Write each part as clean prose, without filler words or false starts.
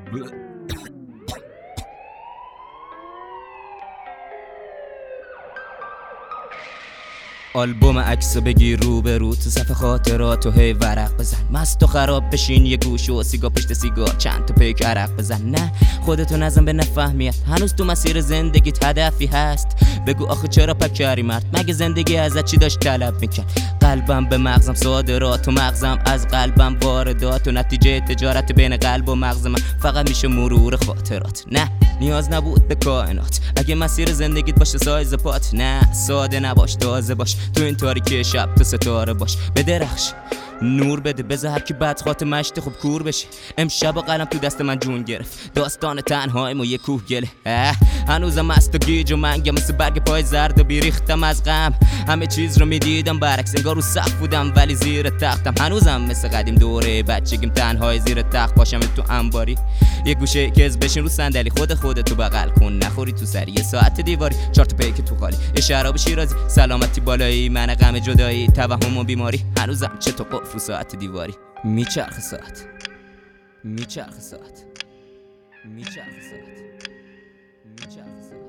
آلبوم عکسو بگیر رو به رو تو صفحه خاطراتو هی ورق بزن. مست و خراب بشین یه گوش و سیگار پشت سیگار چند تا پیک عرق بزن. نه خودتو نزن به نفهمیت، هنوز تو مسیر زندگیت هدفی هست. بگو آخه چرا پکری مرد، مگه زندگی ازت چی داشت طلب میکرد؟ قلبم به مغزم صادرات و مغزم از قلبم واردات و نتیجه تجارت بین قلب و مغز من فقط میشه مرور خاطرات. نه نیاز نبود به کائنات اگه مسیر زندگیت باشه سایز پات. نه ساده نباش، تازه باش، تو این تاریکی شب تو ستاره باش. بدرخش نور بده، بذار هر کی بد خاتمه‌اش خوب کور بشه. امشب و قلم تو دست من جون گرفت، داستان تنهاییم و یه کوه گله. هنوزم مست و گیج و منگم، مثل برگ پای زرد و بیریختم از غم. همه چیز رو میدیدم برعکس، انگار رو سقف بودم ولی زیر تختم. هنوزم مثل قدیم دوره بچگیم تنهای زیر تخت باشم تو انباری. یه گوشه کز بشین رو صندلی، خودتو بغل کن نخوری تو سری. یه ساعت دیواری، 4 تا پیک تو خالی، یه شراب شیرازی، سلامتی بالایی، من غم جدایی، توهم و بیماری. هنوزم چه تو قفل ساعت دیواری. میچرخ ساعت، میچرخ ساعت، میچرخ ساعت، میچرخ ساعت.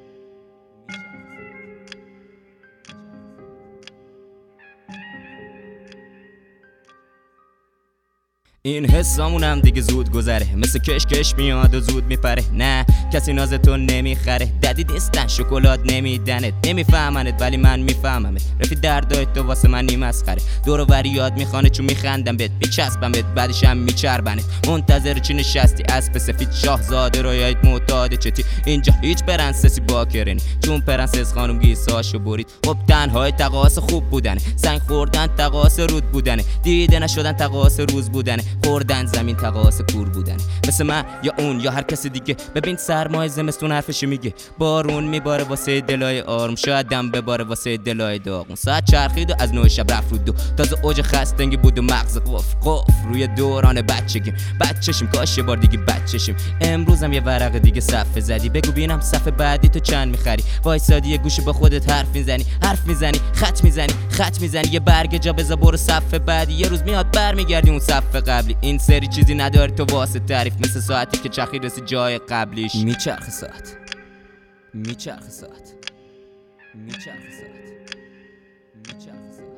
این حسامونم دیگه زود گذره، مثل کش میاد و زود میپره. نه کسی ناز تو نمیخره، ددی نیستن شکلات نمیدنت، نمیفهمنت ولی من میفهممت. رفیق دردای تو واسه من نیم مسخره، دور و بری یاد میخوانه چون میخندم بهت، میچسبمت بعدش هم میچربنت. منتظر چی نشستی اسب سفید شاهزاده رویایت معتاد چتی؟ اینجا هیچ پرنسسی باکرنی، چون پرنسس خانم گیساشو برید. خب تنهای تقاس خوب بودنه، سنگ خوردن تقاس رود بودنه، دیده نشدن تقاس روز بودنه، خوردن زمین تقاس کور بودن. مثل من یا اون یا هر کسی دیگه، ببین سرمای زمستون حرفش میگه. بارون میباره واسه دلای آروم، شاید دم بباره واسه دلای داغون. ساعت چرخید و از 9 شب رفت رو 2، تازه اوج خستگی بود و مغز قفل روی دوران بچگیم. بچشیم کاش یه بار دیگه بچشیم. امروزم یه ورق دیگه صفحه زدی، بگو ببینم صفحه بعدی تو چند میخری. وایسادی یه گوشه با خودت حرف میزنی، خط میزنی. یه برگ جا بذار برو صفحه بعدی، یه روز میاد برمیگردی اون صفحه قبلی. این سری چیزی نداری تو واسه تعریف، مثل ساعتی که چرخی رسی جای قبلیش. میچرخ ساعت، میچرخ ساعت، میچرخ ساعت، میچرخ ساعت.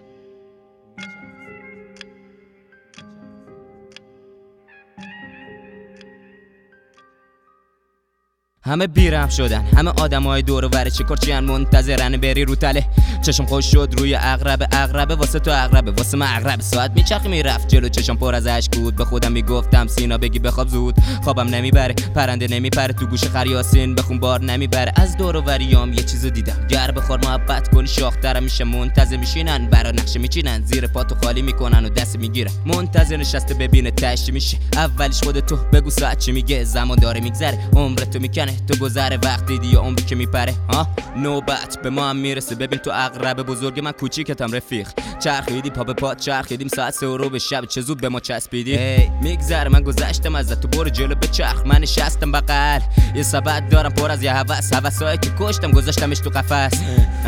همه بیرحم شدن، همه آدمای دور و بر چیکارچیان منتظرن بری رو تله. چشم خوش شد روی عقربه واسه تو عقربه، واسه من عقربه. ساعت میچرخی میرفت جلو، چشم پر از اشک بود. به خودم میگفتم سینا بگی بخواب زود، خوابم نمیبره، پرنده نمیپره تو گوش خریاسین، بخون بار نمیبره. از دور و بریام یه چیزو دیدم، گر بخور محبت کنی شاخترم میشه. منتظر میشینن برا نقشه میچینن، زیر پاتو خالی میکنن و دست میگیرن. منتظر نشسته ببینه تشی میشه. اولش خودتو بگو ساعت چی میگه، زمان داره میگذره، عمرتو میکنه تو گذره. وقت دیدی یا عمری که میپره، نوبت به ما هم میرسه. ببین تو عقربه بزرگ من کوچیکتم رفیق. چرخیدی پا به پا چرخیدیم، ساعت 3 به شب چه زود به ما چسبیدی. میگذره من گذشتم ازت، تو برو جلو به چرخ، من نشستم بغل. یه سبد دارم پر از یه هوسایی که کشتم گذاشتمش تو قفس.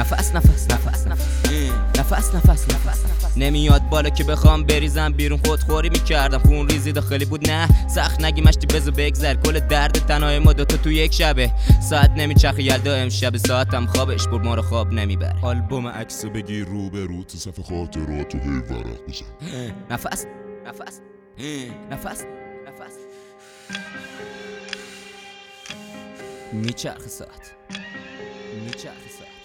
نفس نمیاد بالا که بخوام بریزم بیرون، خودخوری میکردم، خون ریزی داخلی بود. نه سخت نگی مشتی بزو بگذر، کل درد تنهای ما دوتا تو یک شبه. ساعت نمیچرخه یلدا امشب، ساعتم خوابش برد ما رو خواب نمیبره. آلبوم عکسو بگیر رو به رو تو صفحه خاطراتو هی ورق بزن. نفس میچرخ ساعت، میچرخ ساعت.